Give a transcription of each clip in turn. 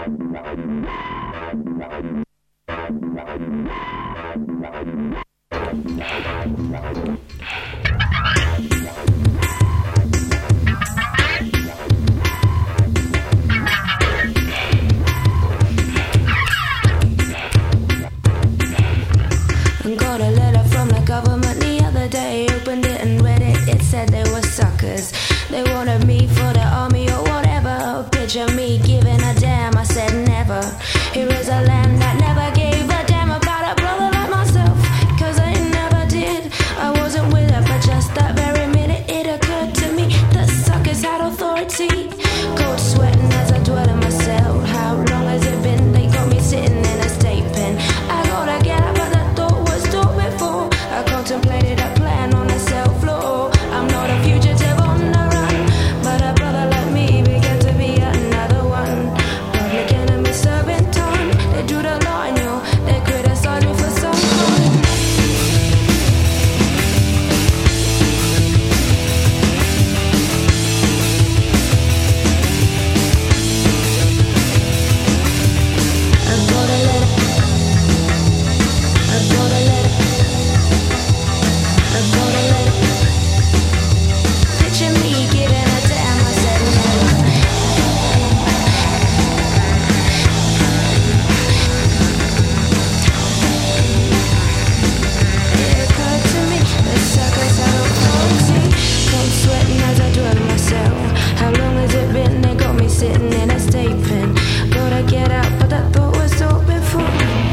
Got a letter from the government the other day. Opened it and read it. It said they were suckers. They wanted me for the army or whatever. Picture me giving a damn. I said never. Here is a land that never gave a damn about a brother like myself. Cause I never did. I wasn't with it, but just that very minute it occurred to me that suckers had authority. Cold sweating as I dwell in my cell. How long has it been? They got me sitting in a state pen. I gotta get up, but that thought was thought before. I contemplated a plan on the cell floor. I'm not a fugitive on the run, but a brother like me began to be another one. Public enemy serving time. They drew the line, yo. They criticized me for some crime. Picture me giving a damn. I said never. It occurred to me that suckers had authority. Cold sweating as I dwell in my cell. How long has it been? They got me sitting in a state pen. Gotta get out, but that thought was thought before.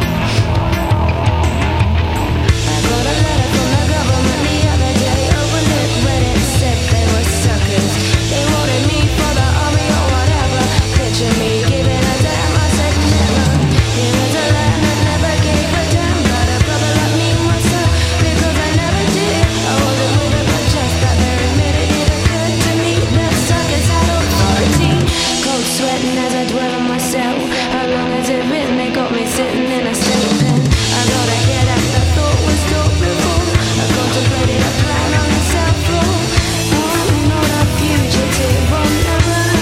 I got a letter from the government the other day. Opened it, read it, said they were suckers. They wanted me for the army or whatever. Picture me giving a damn. I said never. Here is a land that never gave a damn about a brother like me myself. Because I never did. I wasn't with it, but just that very minute it occurred to me that suckers had authority. Cold sweating as I dwell on myself. How long has it been? They got me sitting in a state pen. I gotta get out. That thought was thought before. I contemplated a plan on the cell floor. I'm not a fugitive on the run.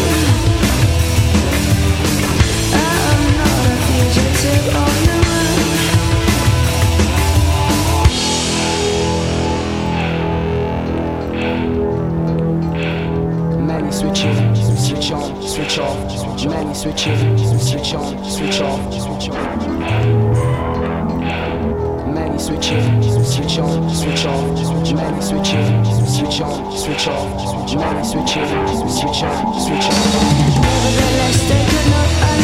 I'm not a fugitive on the run. Many switching, switch on, switch off. Many switching, switch on, switch off, switch on. Many switching, switch on, switch off. Many switching, switch on, switch off. Many switching, switch on, switch off. Nevertheless, they could not